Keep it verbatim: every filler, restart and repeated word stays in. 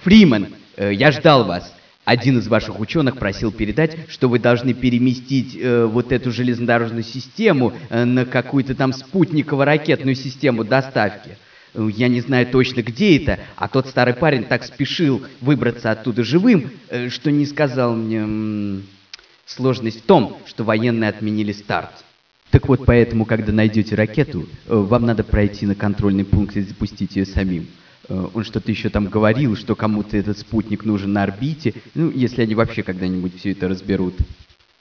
Фриман, э, я ждал вас. Один из ваших ученых просил передать, что вы должны переместить э, вот эту железнодорожную систему э, на какую-то там спутниково-ракетную систему доставки. Э, Я не знаю точно, где это, а тот старый парень так спешил выбраться оттуда живым, э, что не сказал мне... м, Сложность в том, что военные отменили старт. Так вот, поэтому, когда найдете ракету, э, вам надо пройти на контрольный пункт и запустить ее самим. Э, Он что-то еще там говорил, что кому-то этот спутник нужен на орбите, ну, если они вообще когда-нибудь все это разберут.